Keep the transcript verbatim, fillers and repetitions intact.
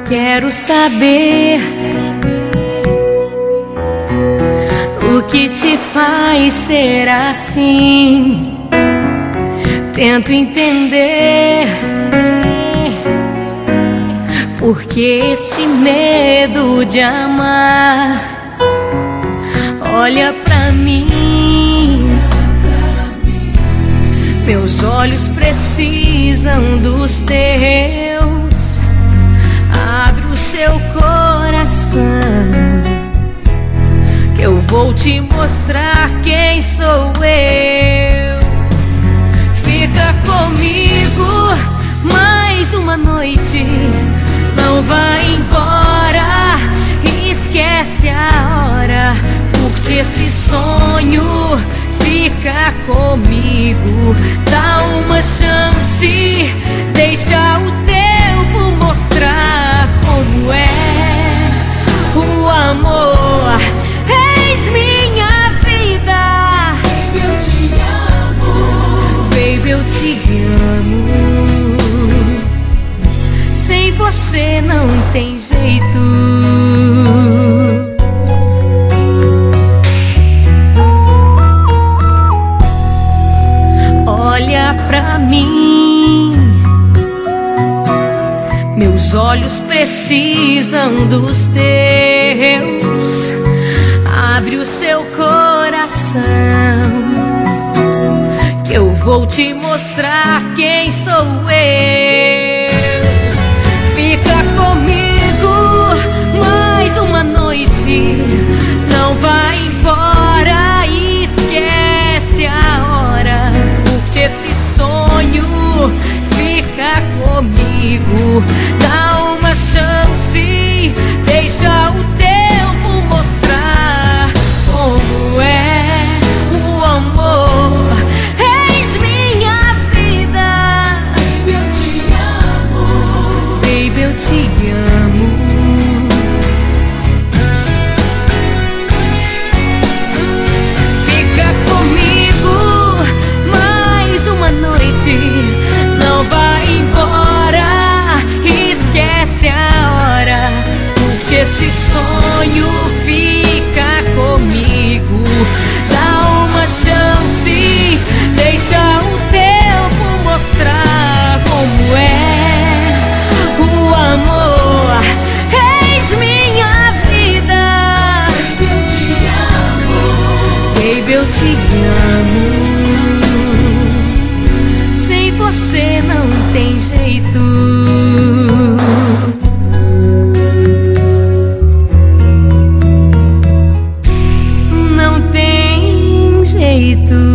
Quero saber o que te faz ser assim. Tento entender porque este medo de amar. Olha pra mim, meus olhos precisam dos teus. Abre o seu coração, que eu vou te mostrar quem sou eu. Fica comigo mais uma noite, não vai embora, esquece a hora. Curte esse sonho, fica comigo, dá uma chance, deixa o tempo mostrar como é o amor. És minha vida, baby, eu te amo, baby, eu te amo. Sem você não tem jeito. Olha pra mim, meus olhos precisam dos teus. Abre o seu coração, que eu vou te mostrar quem sou eu. Fica comigo mais uma noite, não vai embora, esquece a hora. Curte esse sonho, fica comigo, dá uma chance, deixa o tempo mostrar como é o amor. És minha vida, baby, eu te amo, baby, eu te amo. Fica comigo mais uma noite, não vai embora, esquece a hora. Curte esse sonho, fica comigo, dá uma chance, deixa o tempo mostrar como é o amor. És minha vida, baby, eu te amo, baby, eu te amo. Sem você não tem jeito. Não tem jeito.